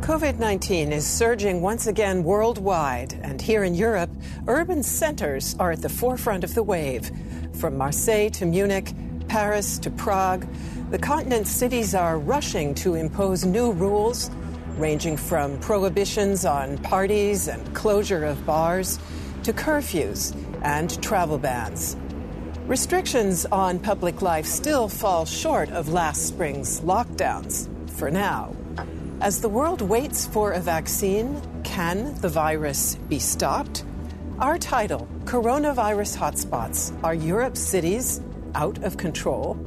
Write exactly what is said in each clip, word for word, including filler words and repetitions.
COVID nineteen is surging once again worldwide, and here in Europe, urban centers are at the forefront of the wave. From Marseille to Munich, Paris to Prague, the continent's cities are rushing to impose new rules, ranging from prohibitions on parties and closure of bars to curfews and travel bans. Restrictions on public life still fall short of last spring's lockdowns, for now. As the world waits for a vaccine, can the virus be stopped? Our title, Coronavirus Hotspots. Are Europe's cities out of control?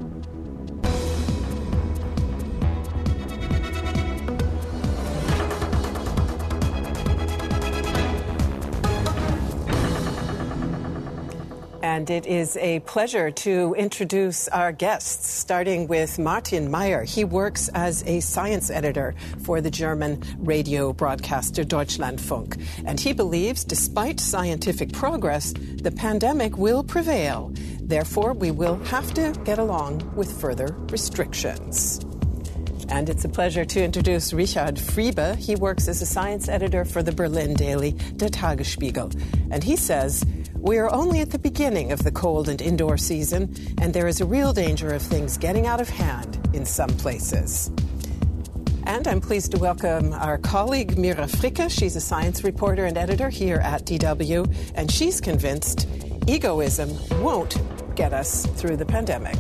And it is a pleasure to introduce our guests, starting with Martin Meyer. He works as a science editor for the German radio broadcaster Deutschlandfunk. And he believes, despite scientific progress, the pandemic will prevail. Therefore, we will have to get along with further restrictions. And it's a pleasure to introduce Richard Friebe. He works as a science editor for the Berlin daily Der Tagesspiegel. And he says, we are only at the beginning of the cold and indoor season, and there is a real danger of things getting out of hand in some places. And I'm pleased to welcome our colleague Mira Fricke. She's a science reporter and editor here at D W, and she's convinced egoism won't get us through the pandemic.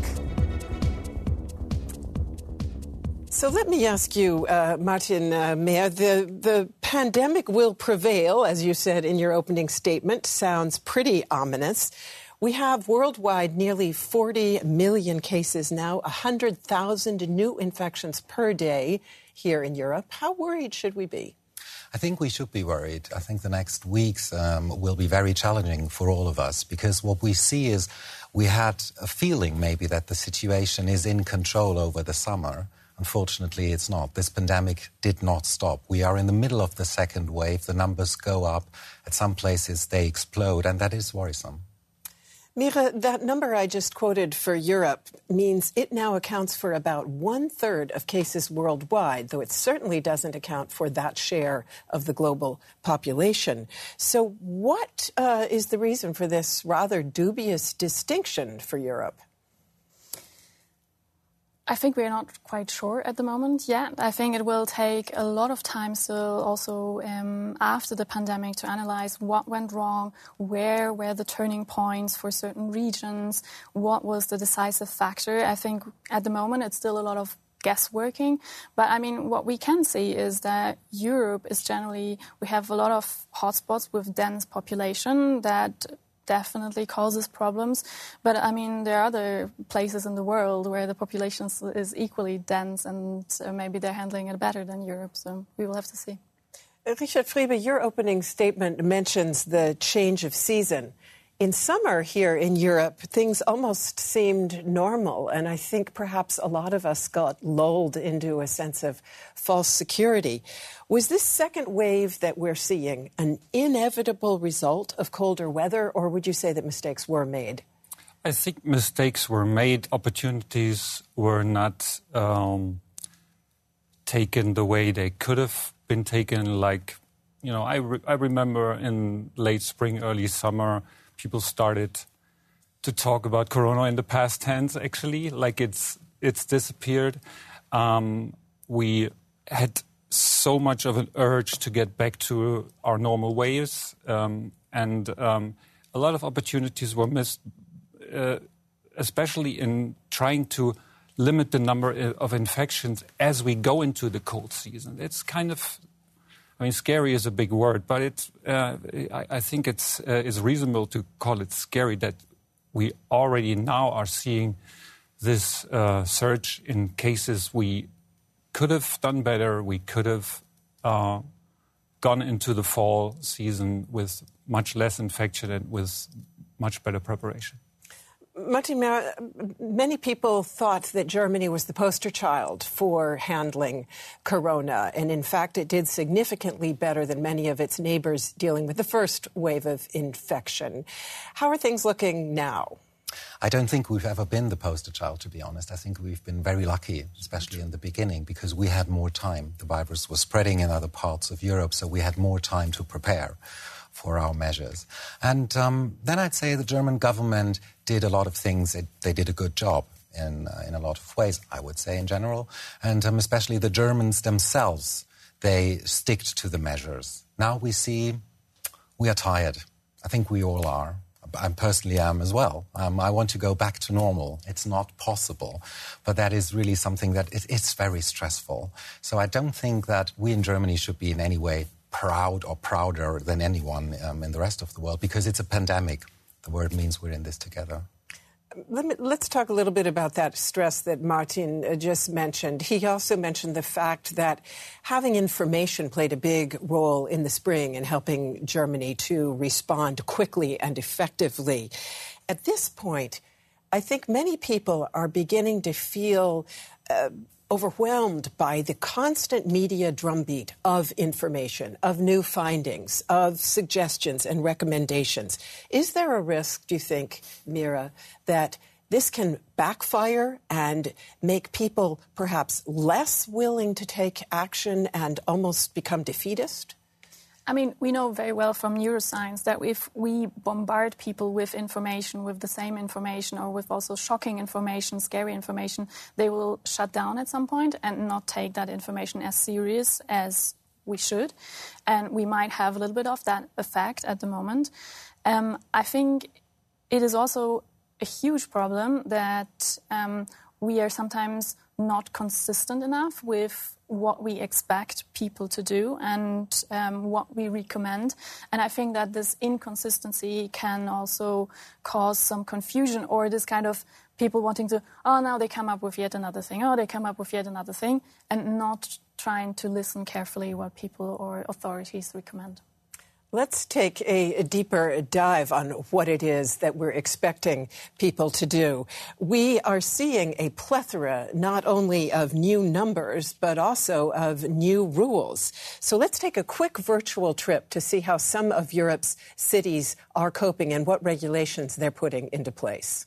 So let me ask you, uh, Martin uh, Meyer, the, the pandemic will prevail, as you said in your opening statement, sounds pretty ominous. We have worldwide nearly forty million cases now, one hundred thousand new infections per day here in Europe. How worried should we be? I think we should be worried. I think the next weeks um, will be very challenging for all of us, because what we see is we had a feeling maybe that the situation is in control over the summer. Unfortunately, it's not. This pandemic did not stop. We are in the middle of the second wave. The numbers go up. At some places, they explode, and that is worrisome. Mira, that number I just quoted for Europe means it now accounts for about one-third of cases worldwide, though it certainly doesn't account for that share of the global population. So what uh, is the reason for this rather dubious distinction for Europe? I think we're not quite sure at the moment yet. I think it will take a lot of time still also um, after the pandemic to analyze what went wrong, where were the turning points for certain regions, what was the decisive factor. I think at the moment it's still a lot of guessworking. But I mean, what we can see is that Europe is generally, we have a lot of hotspots with dense population that definitely causes problems. But, I mean, there are other places in the world where the population is equally dense, and uh, maybe they're handling it better than Europe. So we will have to see. Richard Friebe, your opening statement mentions the change of season. In summer here in Europe, things almost seemed normal, and I think perhaps a lot of us got lulled into a sense of false security. Was this second wave that we're seeing an inevitable result of colder weather, or would you say that mistakes were made? I think mistakes were made. Opportunities were not um, taken the way they could have been taken. Like, you know, I, re- I remember in late spring, early summer, people started to talk about corona in the past tense, actually, like it's it's disappeared. Um, we had so much of an urge to get back to our normal ways, um, and um, a lot of opportunities were missed, uh, especially in trying to limit the number of infections as we go into the cold season. It's kind of, I mean, scary is a big word, but it's, uh, I, I think it's, uh, it's reasonable to call it scary that we already now are seeing this uh, surge in cases. We could have done better. We could have uh, gone into the fall season with much less infection and with much better preparation. Martin Meyer, many people thought that Germany was the poster child for handling corona, and in fact it did significantly better than many of its neighbors dealing with the first wave of infection. How are things looking now? I don't think we've ever been the poster child, to be honest. I think we've been very lucky, especially in the beginning, because we had more time. The virus was spreading in other parts of Europe, so we had more time to prepare for our measures. And um, then I'd say the German government did a lot of things. It, they did a good job in, uh, in a lot of ways, I would say, in general. And um, especially the Germans themselves, they sticked to the measures. Now we see we are tired. I think we all are. I personally am as well. Um, I want to go back to normal. It's not possible. But that is really something that it, it's very stressful. So I don't think that we in Germany should be in any way proud or prouder than anyone um, in the rest of the world, because it's a pandemic. The word means we're in this together. Let me, let's talk a little bit about that stress that Martin just mentioned. He also mentioned the fact that having information played a big role in the spring in helping Germany to respond quickly and effectively. At this point, I think many people are beginning to feel uh, overwhelmed by the constant media drumbeat of information, of new findings, of suggestions and recommendations. Is there a risk, do you think, Mira, that this can backfire and make people perhaps less willing to take action and almost become defeatist? I mean, we know very well from neuroscience that if we bombard people with information, with the same information, or with also shocking information, scary information, they will shut down at some point and not take that information as serious as we should. And we might have a little bit of that effect at the moment. Um, I think it is also a huge problem that um, we are sometimes not consistent enough with what we expect people to do and um, what we recommend. And I think that this inconsistency can also cause some confusion, or this kind of people wanting to, oh, now they come up with yet another thing, oh, they come up with yet another thing, and not trying to listen carefully what people or authorities recommend. Let's take a, a deeper dive on what it is that we're expecting people to do. We are seeing a plethora not only of new numbers, but also of new rules. So let's take a quick virtual trip to see how some of Europe's cities are coping and what regulations they're putting into place.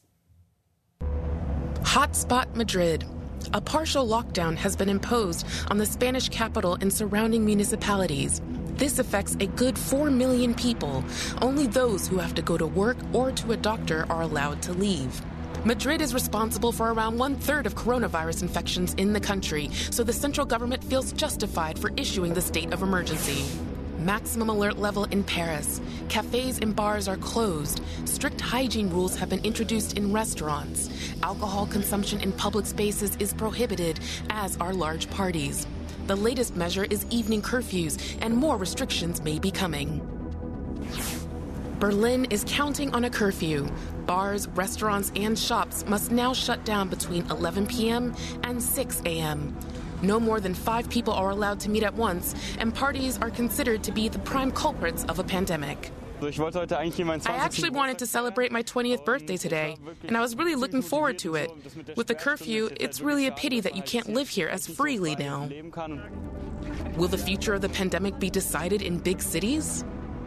Hotspot Madrid. A partial lockdown has been imposed on the Spanish capital and surrounding municipalities. This affects a good four million people. Only those who have to go to work or to a doctor are allowed to leave. Madrid is responsible for around one-third of coronavirus infections in the country, so the central government feels justified for issuing the state of emergency. Maximum alert level in Paris. Cafes and bars are closed. Strict hygiene rules have been introduced in restaurants. Alcohol consumption in public spaces is prohibited, as are large parties. The latest measure is evening curfews, and more restrictions may be coming. Berlin is counting on a curfew. Bars, restaurants, and shops must now shut down between eleven p.m. and six a.m. No more than five people are allowed to meet at once, and parties are considered to be the prime culprits of a pandemic. I actually wanted to celebrate my twentieth birthday today, and I was really looking forward to it. With the curfew, it's really a pity that you can't live here as freely now. Will the future of the pandemic be decided in big cities?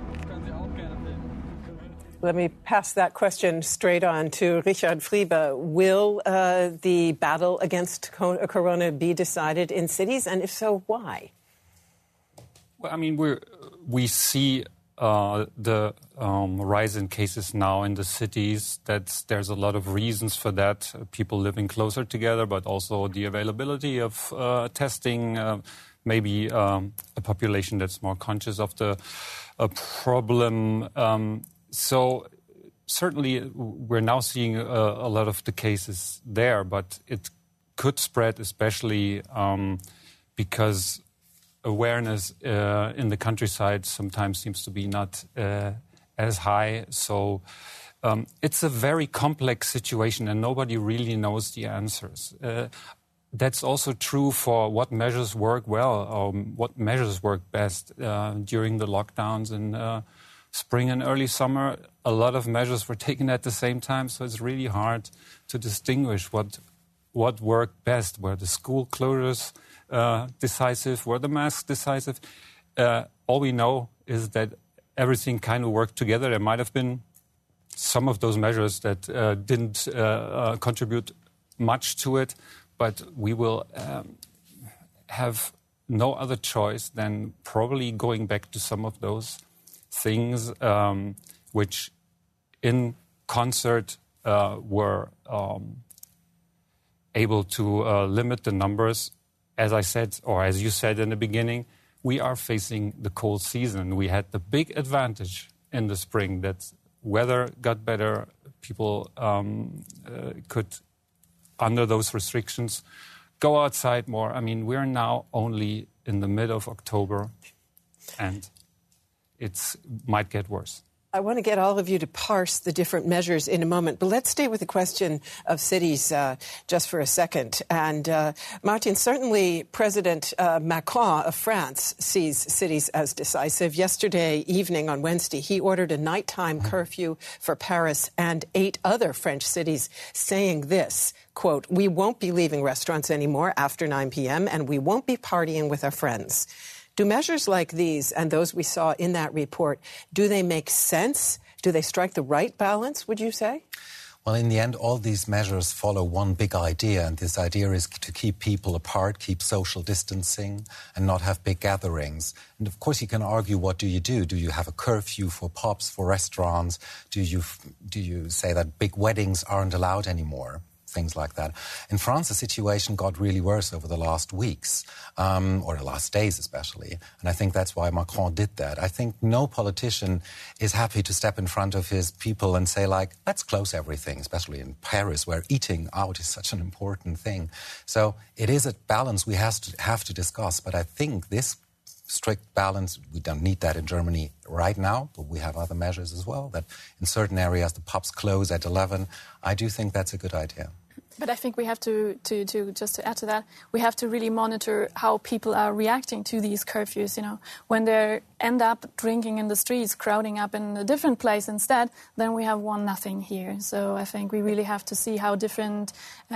Let me pass that question straight on to Richard Friebe. Will uh, the battle against corona be decided in cities, and if so, why? Well, I mean, we we see uh, the um, rise in cases now in the cities. That's, there's a lot of reasons for that. People living closer together, but also the availability of uh, testing. Uh, maybe um, a population that's more conscious of the uh, problem. Um, So certainly we're now seeing a, a lot of the cases there, but it could spread, especially um, because awareness uh, in the countryside sometimes seems to be not uh, as high. So um, it's a very complex situation, and nobody really knows the answers. Uh, That's also true for what measures work well, or what measures work best uh, during the lockdowns in uh, spring and early summer. A lot of measures were taken at the same time, so it's really hard to distinguish what what worked best. Were the school closures uh, decisive? Were the masks decisive? Uh, all we know is that everything kind of worked together. There might have been some of those measures that uh, didn't uh, uh, contribute much to it, but we will um, have no other choice than probably going back to some of those things um, which in concert uh, were um, able to uh, limit the numbers. As I said, or as you said in the beginning, we are facing the cold season. We had the big advantage in the spring that weather got better, people um, uh, could, under those restrictions, go outside more. I mean, we're now only in the mid of October, and it might get worse. I want to get all of you to parse the different measures in a moment, but let's stay with the question of cities uh, just for a second. And uh, Martin, certainly President uh, Macron of France sees cities as decisive. Yesterday evening on Wednesday, he ordered a nighttime curfew for Paris and eight other French cities, saying this, quote, "We won't be leaving restaurants anymore after nine p.m. and we won't be partying with our friends." Do measures like these and those we saw in that report, do they make sense? Do they strike the right balance, would you say? Well, in the end, all these measures follow one big idea, and this idea is to keep people apart, keep social distancing, and not have big gatherings. And of course, you can argue, what do you do? Do you have a curfew for pubs, for restaurants? Do you, do you say that big weddings aren't allowed anymore? Things like that. In France, the situation got really worse over the last weeks, um, or the last days especially, and I think that's why Macron did that. I think no politician is happy to step in front of his people and say, like, let's close everything, especially in Paris, where eating out is such an important thing. So it is a balance we have to, have to discuss, but I think this strict balance, we don't need that in Germany right now, but we have other measures as well, that in certain areas the pubs close at eleven. I do think that's a good idea. But I think we have to, to, to, just to add to that, we have to really monitor how people are reacting to these curfews. You know, when they end up drinking in the streets, crowding up in a different place instead, then we have one nothing here. So I think we really have to see how different,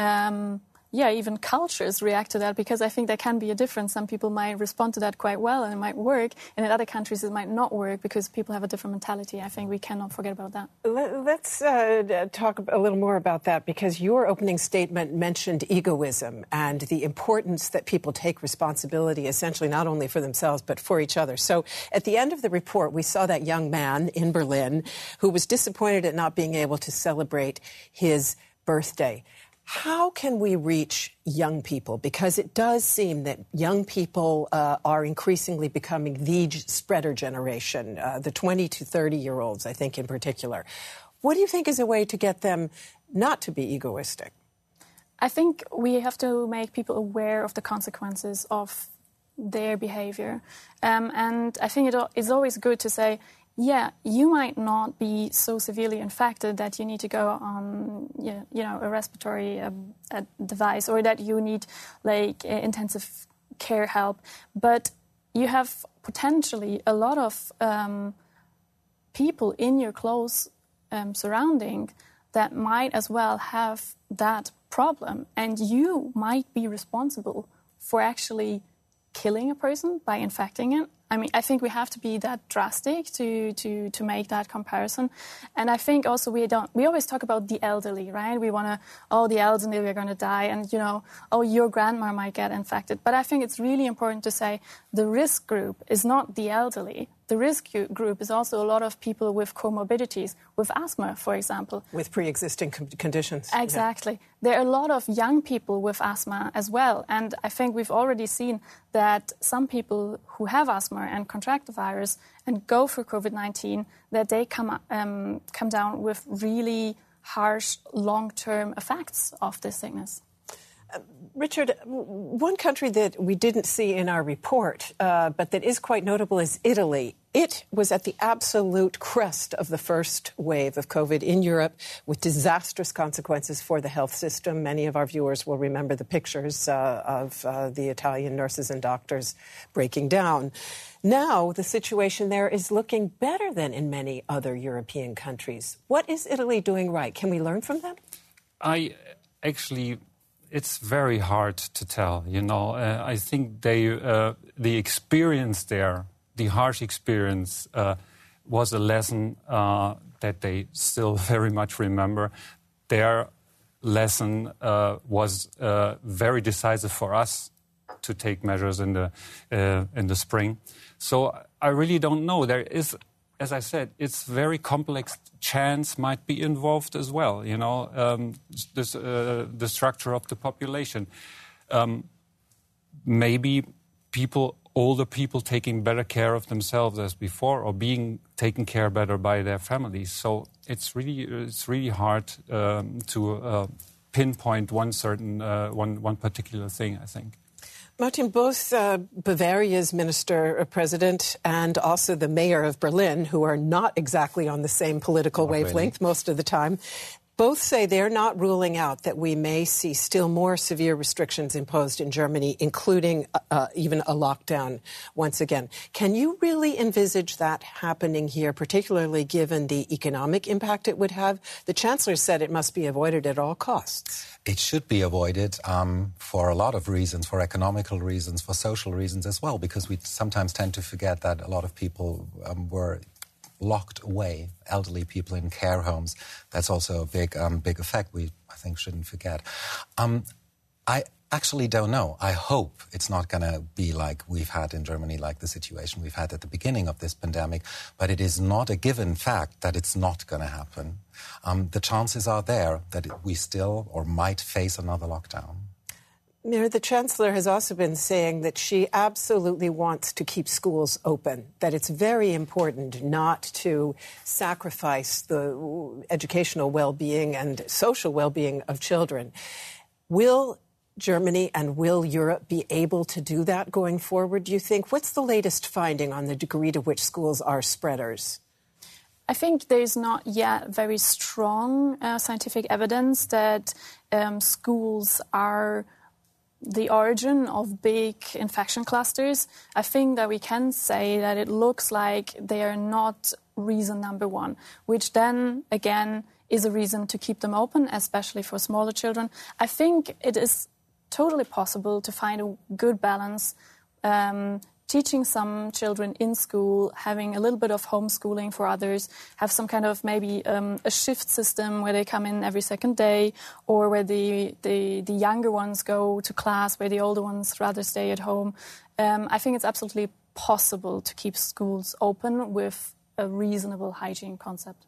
um, yeah, even cultures react to that, because I think there can be a difference. Some people might respond to that quite well and it might work, and in other countries it might not work because people have a different mentality. I think we cannot forget about that. Let's uh, talk a little more about that, because your opening statement mentioned egoism and the importance that people take responsibility, essentially not only for themselves but for each other. So at the end of the report, we saw that young man in Berlin who was disappointed at not being able to celebrate his birthday. How can we reach young people? Because it does seem that young people uh, are increasingly becoming the spreader generation, uh, the twenty to thirty-year-olds, I think, in particular. What do you think is a way to get them not to be egoistic? I think we have to make people aware of the consequences of their behavior. Um, and I think it is always good to say, yeah, you might not be so severely infected that you need to go on, you know, a respiratory um, a device, or that you need like uh, intensive care help. But you have potentially a lot of um, people in your close um, surrounding that might as well have that problem, and you might be responsible for actually killing a person by infecting it. I mean, I think we have to be that drastic to, to, to make that comparison. And I think also we don't, we always talk about the elderly, right? We want to, oh, the elderly are going to die, and, you know, oh, your grandma might get infected. But I think it's really important to say the risk group is not the elderly. The risk group is also a lot of people with comorbidities, with asthma, for example. With pre-existing com- conditions. Exactly. Yeah. There are a lot of young people with asthma as well. And I think we've already seen that some people who have asthma and contract the virus and go through COVID nineteen, that they come, um, come down with really harsh long-term effects of this sickness. Uh, Richard, one country that we didn't see in our report, uh, but that is quite notable, is Italy. It was at the absolute crest of the first wave of COVID in Europe, with disastrous consequences for the health system. Many of our viewers will remember the pictures uh, of uh, the Italian nurses and doctors breaking down. Now, the situation there is looking better than in many other European countries. What is Italy doing right? Can we learn from them? I actually... It's very hard to tell, you know. Uh, I think they, uh, the experience there, the harsh experience, uh, was a lesson uh, that they still very much remember. Their lesson uh, was uh, very decisive for us to take measures in the uh, in the spring. So I really don't know. There is, as I said, it's very complex. Chance might be involved as well. You know, um, this, uh, the structure of the population. Um, maybe people, older people, taking better care of themselves as before, or being taken care better by their families. So it's really, it's really hard um, to uh, pinpoint one certain, uh, one one particular thing, I think. Martin, both uh, Bavaria's minister-president and also the mayor of Berlin, who are not exactly on the same political not wavelength really. most of the time, both say they're not ruling out that we may see still more severe restrictions imposed in Germany, including uh, even a lockdown once again. Can you really envisage that happening here, particularly given the economic impact it would have? The Chancellor said it must be avoided at all costs. It should be avoided um, for a lot of reasons, for economical reasons, for social reasons as well, because we sometimes tend to forget that a lot of people um, were locked away, elderly people in care homes. That's also a big, um, big effect we, I think, shouldn't forget. Um, I actually don't know. I hope it's not going to be like we've had in Germany, like the situation we've had at the beginning of this pandemic, but it is not a given fact that it's not going to happen. Um, the chances are there that it, we still or might face another lockdown. Mayor, the Chancellor has also been saying that she absolutely wants to keep schools open, that it's very important not to sacrifice the educational well-being and social well-being of children. Will Germany and will Europe be able to do that going forward, do you think? What's the latest finding on the degree to which schools are spreaders? I think there's not yet very strong uh, scientific evidence that um, schools are the origin of big infection clusters. I think that we can say that it looks like they are not reason number one, which then, again, is a reason to keep them open, especially for smaller children. I think it is totally possible to find a good balance, um, teaching some children in school, having a little bit of homeschooling for others, have some kind of maybe um, a shift system where they come in every second day, or where the, the, the younger ones go to class, where the older ones rather stay at home. Um, I think it's absolutely possible to keep schools open with a reasonable hygiene concept.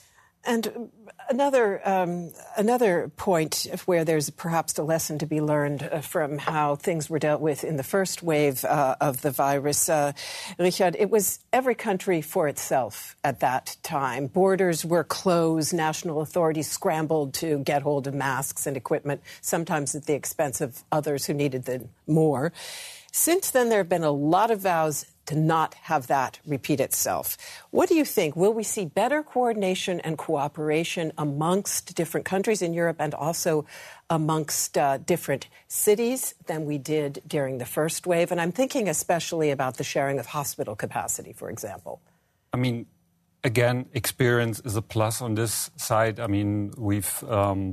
And another um, another point where there's perhaps a lesson to be learned uh, from how things were dealt with in the first wave uh, of the virus, uh, Richard, it was every country for itself at that time. Borders were closed. National authorities scrambled to get hold of masks and equipment, sometimes at the expense of others who needed them more. Since then, there have been a lot of vows to not have that repeat itself. What do you think? Will we see better coordination and cooperation amongst different countries in Europe and also amongst uh, different cities than we did during the first wave? And I'm thinking especially about the sharing of hospital capacity, for example. I mean, again, experience is a plus on this side. I mean, we've um,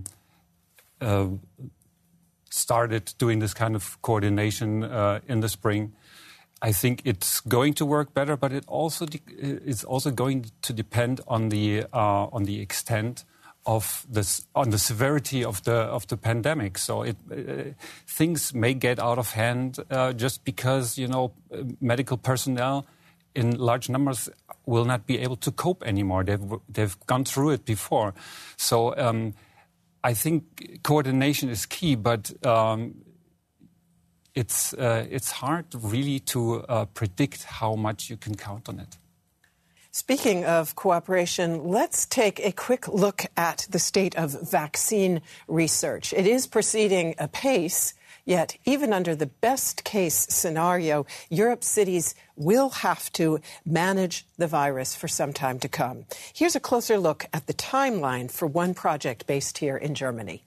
uh, started doing this kind of coordination uh, in the spring. I think it's going to work better, but it also de- it's also going to depend on the uh, on the extent of this, on the severity of the of the pandemic. So it, uh, things may get out of hand uh, just because, you know, medical personnel in large numbers will not be able to cope anymore. They've they've gone through it before. So um, I think coordination is key, but um, It's uh, it's hard really to uh, predict how much you can count on it. Speaking of cooperation, let's take a quick look at the state of vaccine research. It is proceeding apace, yet even under the best-case scenario, Europe's cities will have to manage the virus for some time to come. Here's a closer look at the timeline for one project based here in Germany.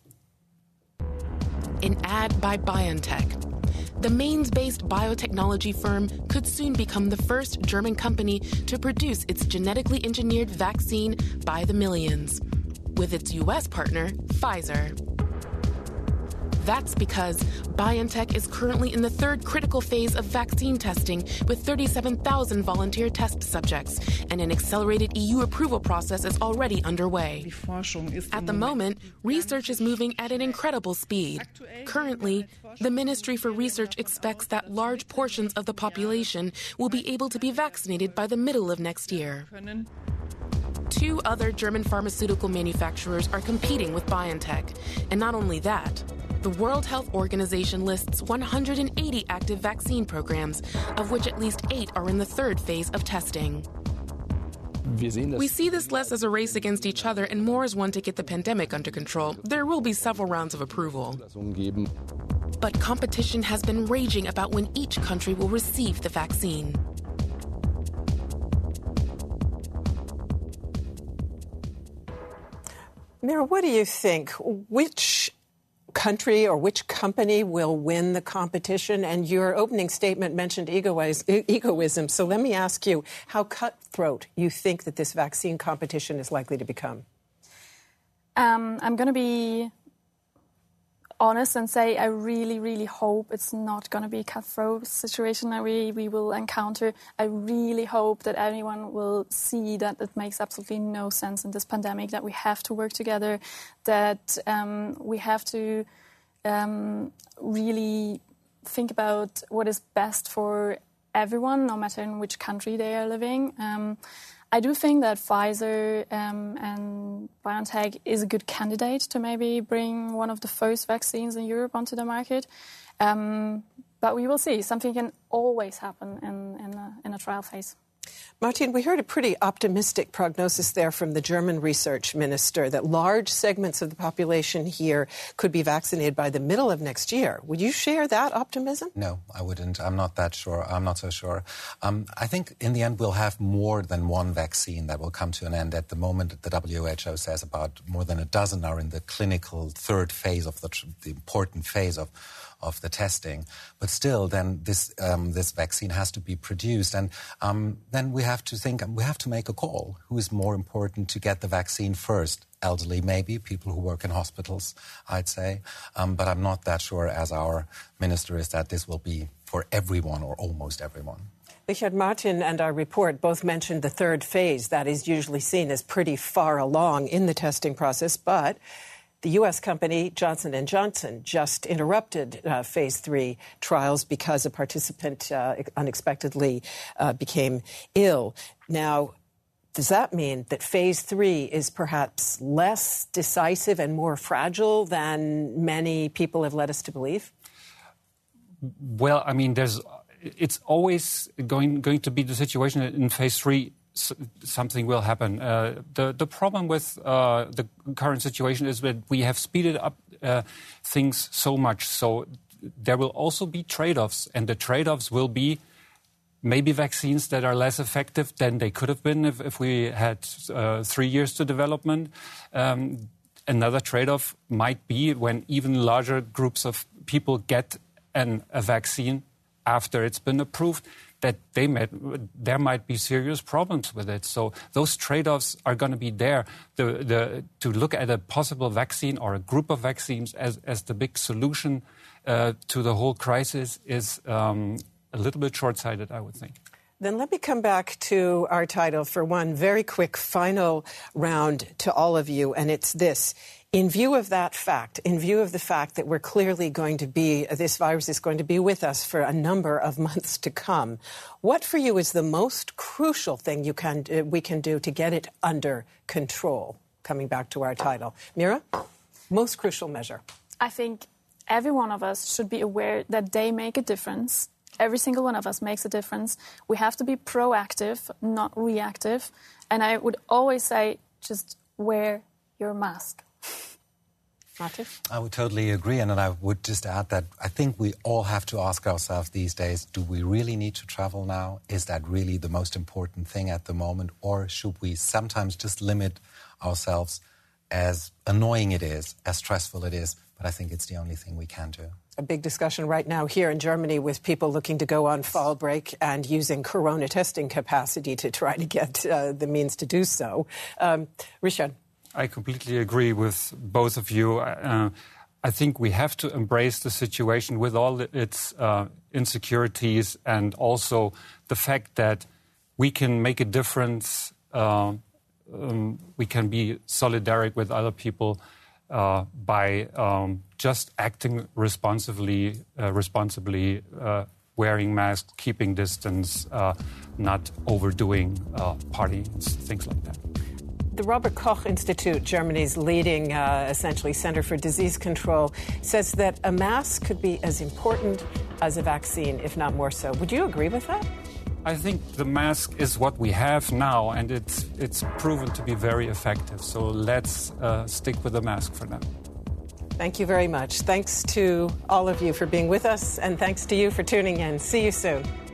An ad by BioNTech. The Mainz-based biotechnology firm could soon become the first German company to produce its genetically engineered vaccine by the millions, with its U S partner, Pfizer. That's because BioNTech is currently in the third critical phase of vaccine testing with thirty-seven thousand volunteer test subjects, and an accelerated E U approval process is already underway. At the moment, research is moving at an incredible speed. Currently, the Ministry for Research expects that large portions of the population will be able to be vaccinated by the middle of next year. Two other German pharmaceutical manufacturers are competing with BioNTech. And not only that, the World Health Organization lists one hundred eighty active vaccine programs, of which at least eight are in the third phase of testing. We see this less as a race against each other and more as one to get the pandemic under control. There will be several rounds of approval. But competition has been raging about when each country will receive the vaccine. Mira, what do you think? Which country or which company will win the competition? And your opening statement mentioned egoism. So let me ask you how cutthroat you think that this vaccine competition is likely to become. Um, I'm going to be honest and say I really, really hope it's not going to be a cutthroat situation that we, we will encounter. I really hope that everyone will see that it makes absolutely no sense in this pandemic, that we have to work together, that um, we have to um, really think about what is best for everyone, no matter in which country they are living. Um, I do think that Pfizer um, and BioNTech is a good candidate to maybe bring one of the first vaccines in Europe onto the market. Um, but we will see. Something can always happen in, in, a, in a trial phase. Martin, we heard a pretty optimistic prognosis there from the German research minister that large segments of the population here could be vaccinated by the middle of next year. Would you share that optimism? No, I wouldn't. I'm not that sure. I'm not so sure. Um, I think in the end we'll have more than one vaccine that will come to an end. At the moment, the W H O says about more than a dozen are in the clinical third phase of the, the important phase of of the testing. But still, then this um, this vaccine has to be produced. And um, then we have to think, we have to make a call. Who is more important to get the vaccine first? Elderly, maybe, people who work in hospitals, I'd say. Um, but I'm not that sure, as our minister is, that this will be for everyone or almost everyone. Richard, Martin and our report both mentioned the third phase. That is usually seen as pretty far along in the testing process, but the U S company Johnson and Johnson just interrupted uh, phase three trials because a participant uh, unexpectedly uh, became ill. Now, does that mean that phase three is perhaps less decisive and more fragile than many people have led us to believe? Well, I mean, there's it's always going going to be the situation in phase three. Something will happen. Uh, the the problem with uh, the current situation is that we have speeded up uh, things so much. So there will also be trade-offs, and the trade-offs will be maybe vaccines that are less effective than they could have been if, if we had uh, three years to development. Um, another trade-off might be when even larger groups of people get an, a vaccine after it's been approved, that they might, there might be serious problems with it. So those trade-offs are going to be there. The, the, to look at a possible vaccine or a group of vaccines as, as the big solution uh, to the whole crisis is um, a little bit short-sighted, I would think. Then let me come back to our title for one very quick final round to all of you, and it's this. In view of that fact, in view of the fact that we're clearly going to be, this virus is going to be with us for a number of months to come, what for you is the most crucial thing you can uh, we can do to get it under control? Coming back to our title. Mira, most crucial measure. I think every one of us should be aware that they make a difference. Every single one of us makes a difference. We have to be proactive, not reactive. And I would always say, just wear your mask. Martin? I would totally agree, and then I would just add that I think we all have to ask ourselves these days, do we really need to travel now? Is that really the most important thing at the moment? Or should we sometimes just limit ourselves, as annoying it is, as stressful it is? But I think it's the only thing we can do. A big discussion right now here in Germany with people looking to go on fall break and using corona testing capacity to try to get uh, the means to do so. Um, Richard? I completely agree with both of you. Uh, I think we have to embrace the situation with all its uh, insecurities, and also the fact that we can make a difference, uh, um, we can be solidaric with other people uh, by um, just acting responsibly, uh, responsibly, uh, wearing masks, keeping distance, uh, not overdoing uh, parties, things like that. The Robert Koch Institute, Germany's leading, uh, essentially, Center for Disease Control, says that a mask could be as important as a vaccine, if not more so. Would you agree with that? I think the mask is what we have now, and it's it's proven to be very effective. So let's uh, stick with the mask for now. Thank you very much. Thanks to all of you for being with us, and thanks to you for tuning in. See you soon.